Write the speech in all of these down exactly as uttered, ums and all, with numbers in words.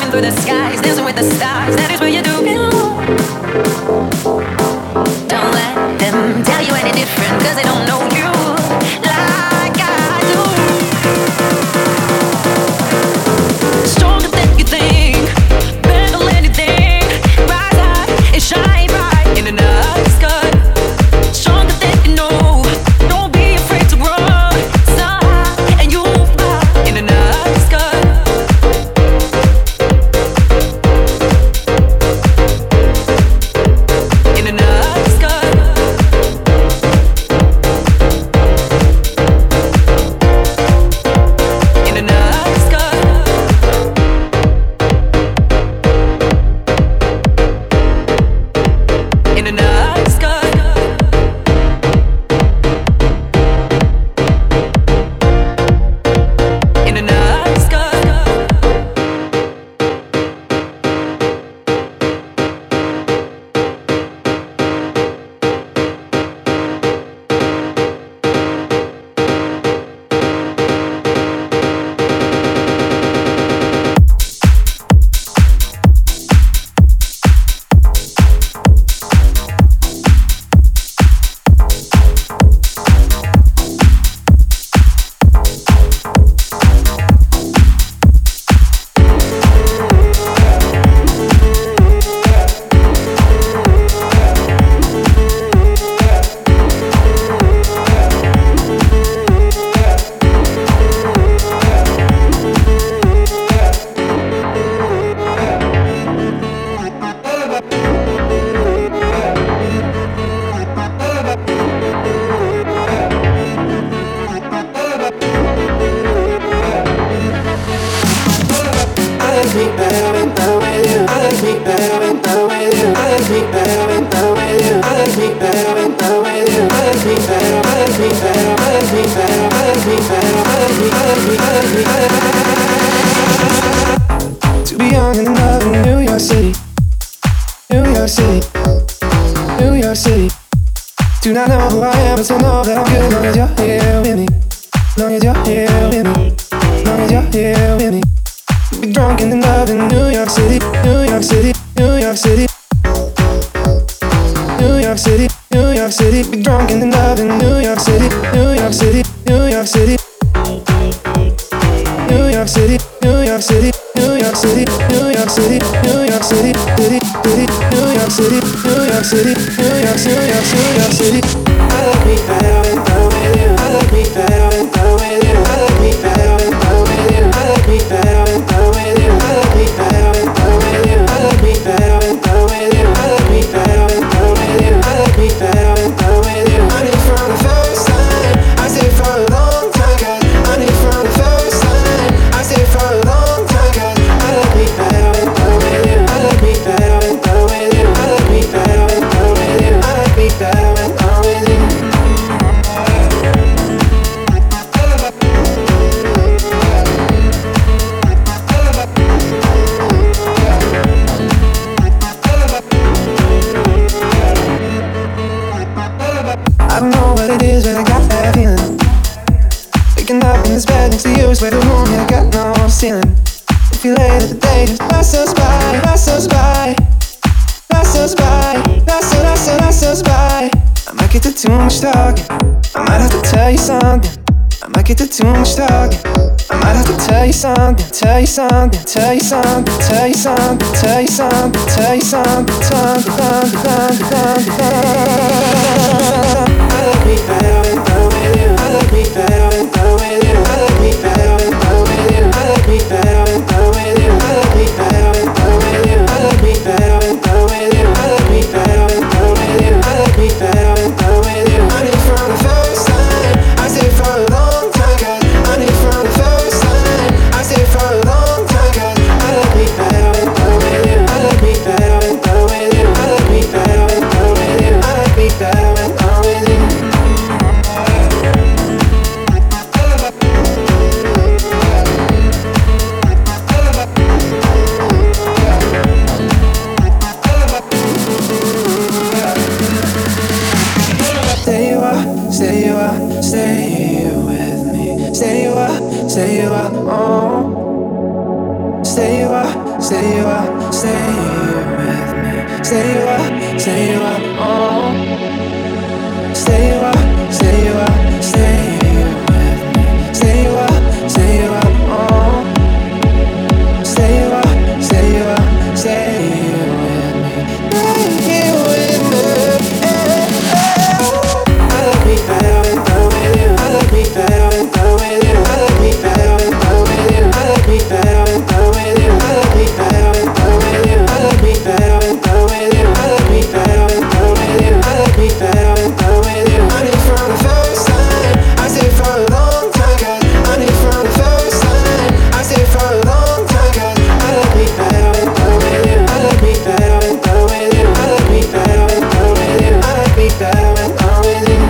through the skies, dancing with the stars. That is where you do belong. Don't let them tell you any different, 'cause they don't know you like I do. Stronger than you think, better than anything. Rise high and shine bright in the night sky. Stronger than you know. Don't be afraid to run. So high and you'll fly in the night sky. To be young and in love in New York City, New York City, New York City. Do not know who I am, but to know that I'm good. Long as you're here with me, long as you're here with me, long as you're here with me. Be drunk and in love in New York City, New York City, New York City, New York City, New York City. Be drunk and in love in New York City, New York City, New York City, New York City, New York City, New York City, New York City, New York City, City, City, New York City, New York City, New York, New York, New York City. I like me better when I'm with you. I like me better when I'm with you. I like me better when I'm with you. I like me better when I'm with you. I like me better when I'm with you. I like me better when I'm with you. I like me better when I'm with you. I like me better when I'm with you. I need from the first time. I stayed for a long time, girl. I need from the first time. I stayed for a long time, girl. I like me better when I'm with you. I like me better when I'm with you. I like me better when I'm with you. I like me better when I'm with you. I don't know what it is, but I got that feeling. Waking up in this bed next to you is where the room, yeah, I got no ceiling. If you late at the day, just pass us by, pass us by, pass us by, pass us, pass us, pass us by. I might get to too much talking. I might have to tell you something. I might get to too much talking. I might have to tell you something, tell you something, tell you something, tell you something, tell you something, tell you something, something, something, something, something, something. I like me better when I'm with you. I like me better when I'm with you. I like me better when I'm with you. I like me better when I'm with you. I like me better when I'm with you. I like me better when I'm with you. I like me better when I'm with you. I like me better when I'm with you. I need from the first time. I stayed for a long time, girl. I need from the first time. I stayed for a long time, girl. I like me better when I'm with you. I like me better when I'm with you. I like me better when I'm with you. I like me better when I'm with you. Say you are, say you are, stay here with me. Say you are, say you are, oh. Say you are, say you are, stay here with me. Say you are, say you are, oh. Say you are, say you are, stay here with me. Stay here with me. I like me better when I'm with you. I like me better when I'm with you. I like me better when I'm with you. I like me better when I'm with you. I like me better when I'm with you. I like me better when I'm with you. I like me better when I'm with you. I like me better when I'm with you. I need from the first time. I stay for a long time, girl. I need from the first time. I stay for a long time, girl. I like me better when I'm with you. I like me better when I'm with you. I like me better when I'm with you. I like me better when I'm with you.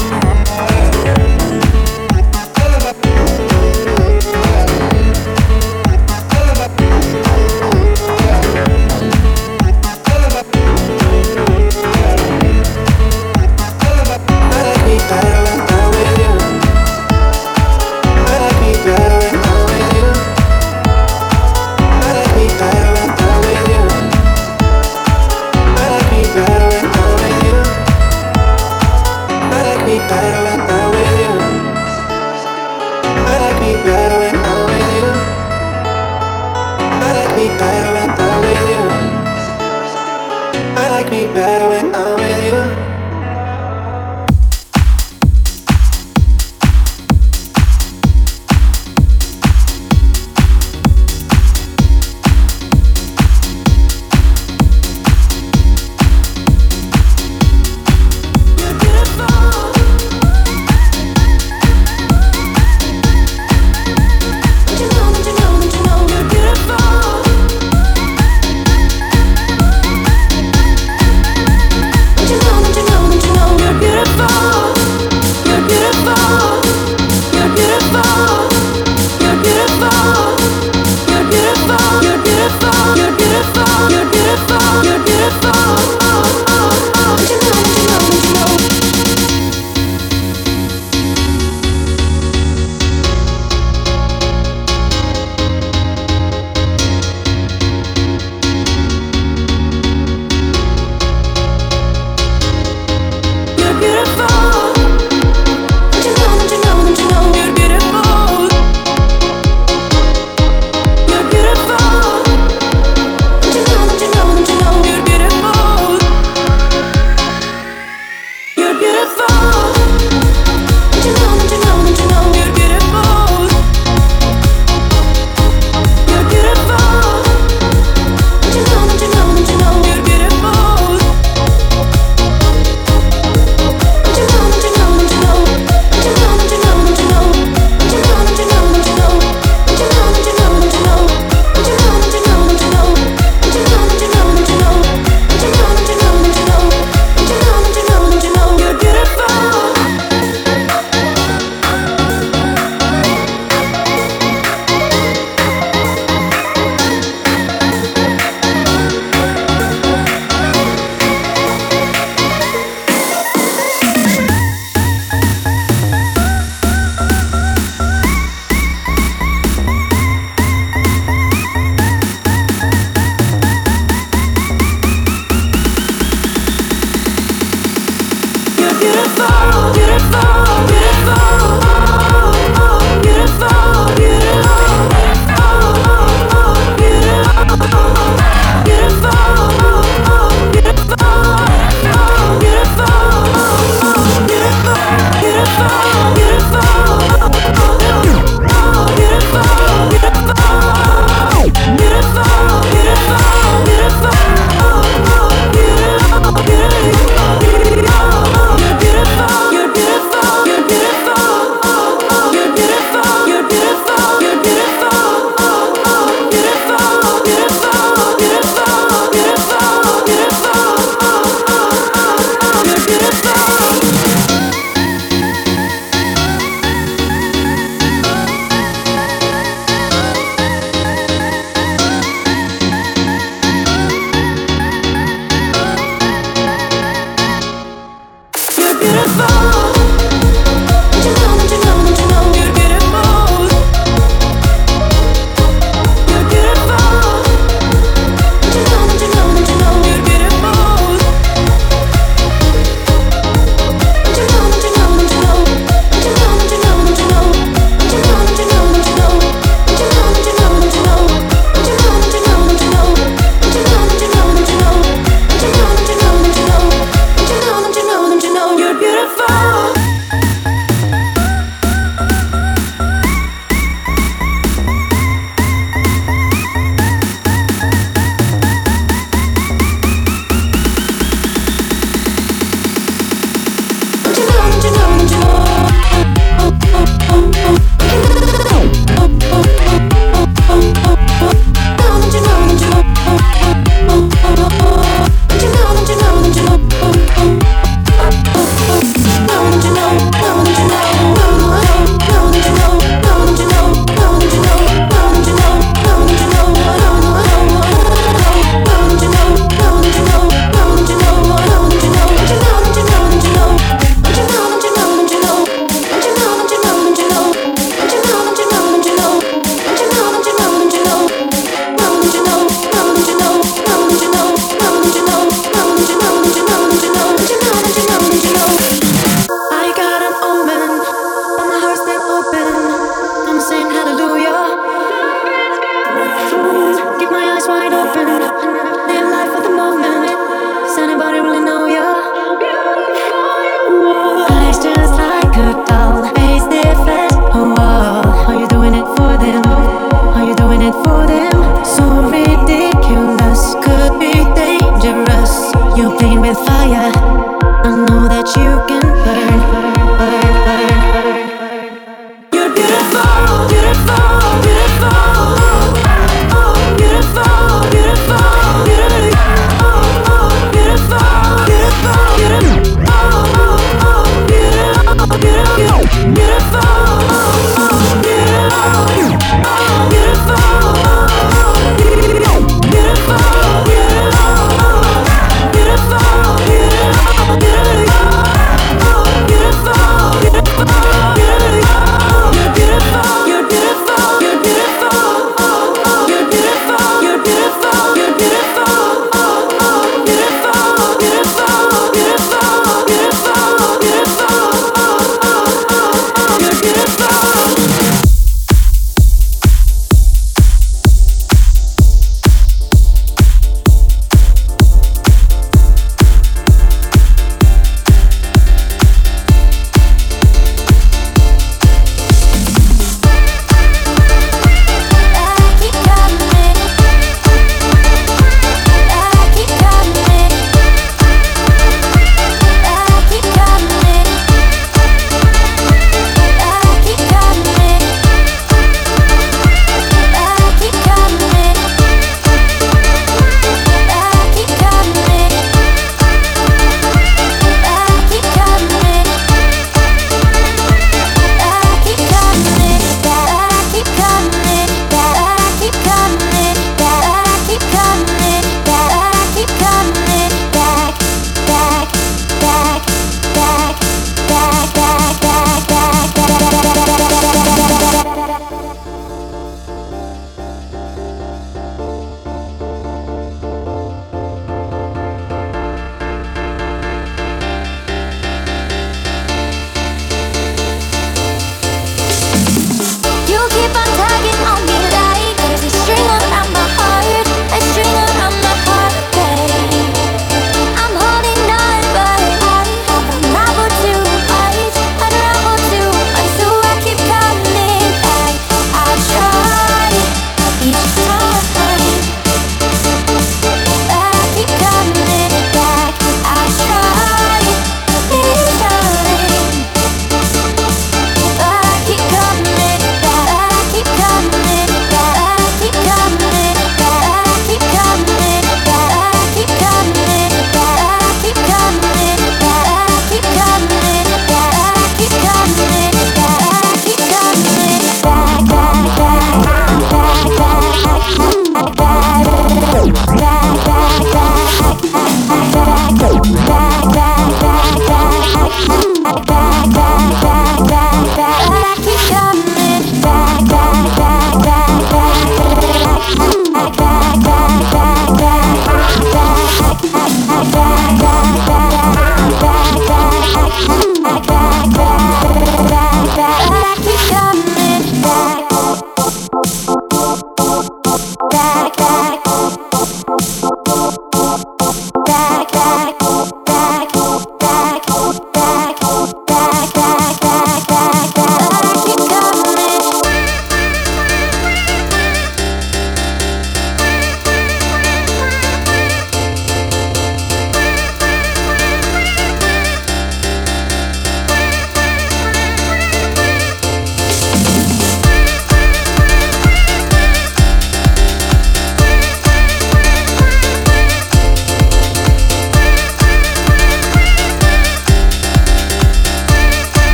Better when I'm with you. wide open. Live life for the moment. Does anybody really know ya? Eyes just like a doll, face different. Oh, oh, are you doing it for them? Are you doing it for them? So ridiculous, could be dangerous. You're playing with fire. I know that you can burn, burn, burn, burn. You're beautiful, beautiful, beautiful. Oh, beautiful, beautiful, beautiful. Oh, oh, beautiful, beautiful, beautiful. Oh, oh, oh, beautiful, beautiful, beautiful. Oh, beautiful, oh, beautiful, oh, beautiful.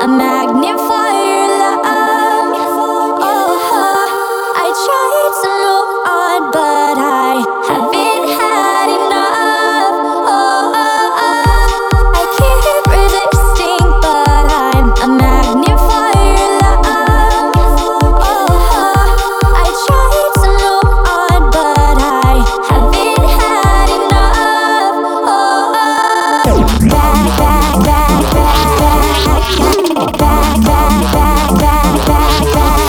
magnify your love. Oh, I tried to move on, but I haven't had enough. Oh, I keep resisting, but I'm a magnify your love. Oh, I tried to move on, but I haven't had enough. Oh, back, back, back, back, back, back, back, back, back,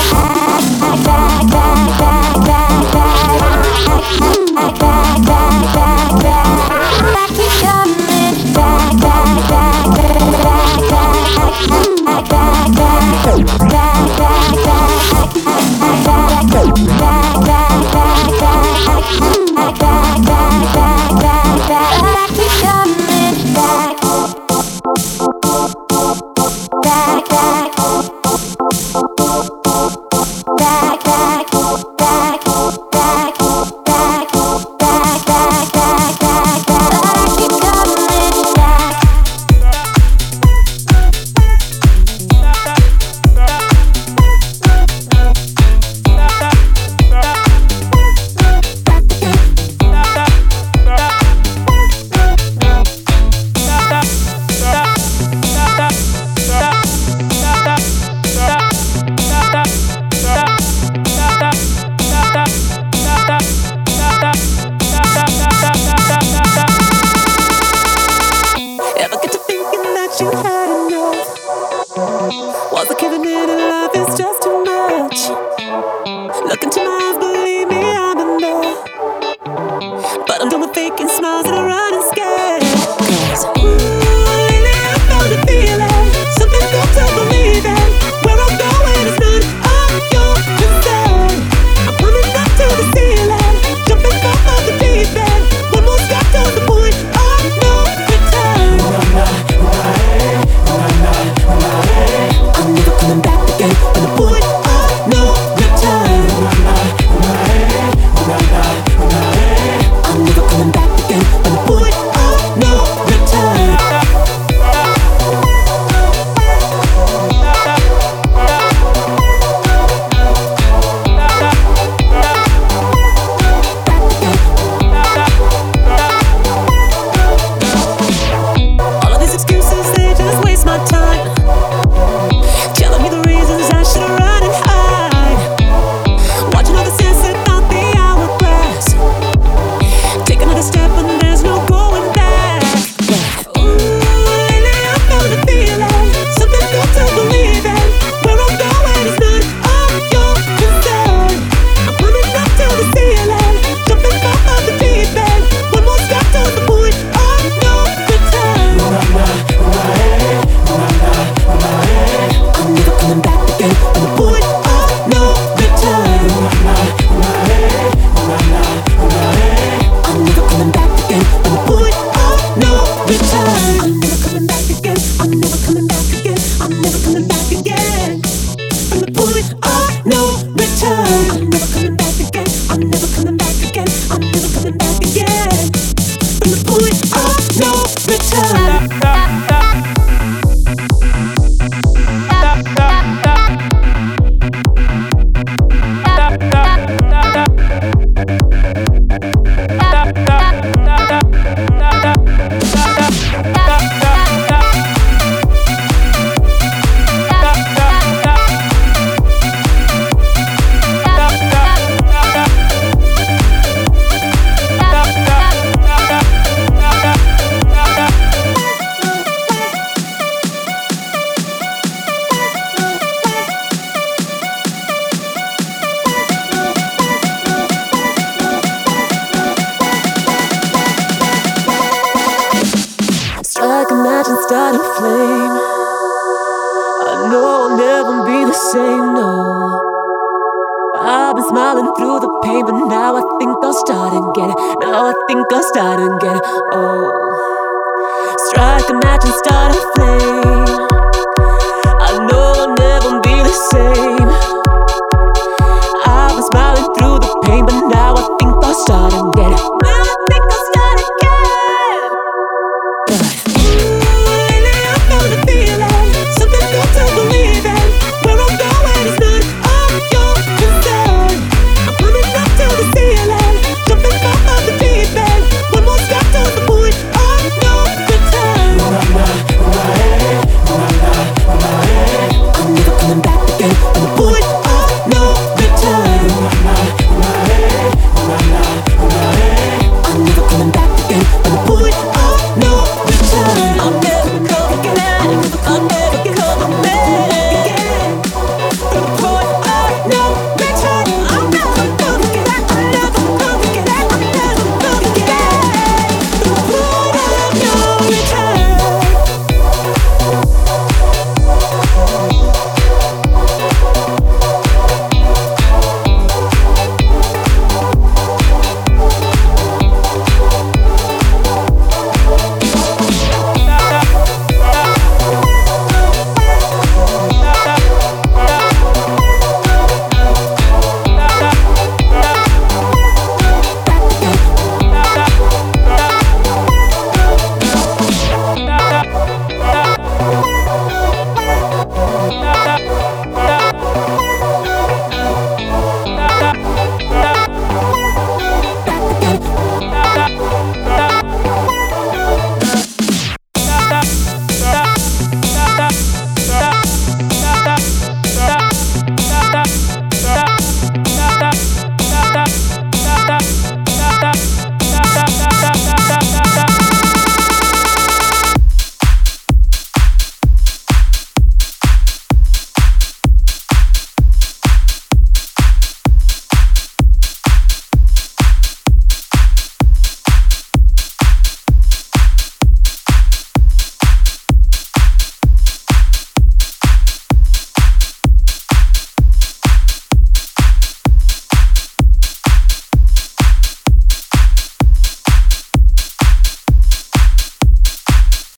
Ever get to thinking that you had enough? Was I giving in and love is just too much? Look into my eyes, believe me, I'm in there. But I'm done with faking smiles and I'm running scared. 'Cause ooh, lately I found a feeling, something good to believe in. Where I'm going is none of your concern. I'm coming up to the ceiling, jumping off of the deep end. One more step to the point of no return. I'm never coming back again on the point of no return. I'm never coming back again on the point of no return. All of these excuses, they just waste my time. Telling me the reasons I should run and hide. Watching all the sunset out the hourglass. Take another step and there's no going back. Ooh, lately I found a feeling, something good to believe in. Where I'm going is none of your concern. I'm coming up to the ceiling, jumping off of the deep end. One more step to the point of no return. I'm never coming back again on the point of no return. I'm never coming back again on the point of no return. I'm never coming back again. I'm never coming back again. I'm never coming back again. From the point of no return. I'm never coming back again. I'm never coming back again. I'm never coming back again. From the point of no return. Strike a match and start a flame. I know I'll never be the same, no. I've been smiling through the pain, but now I think I'll start again. Now I think I'll start again. Oh, strike a match and start a flame.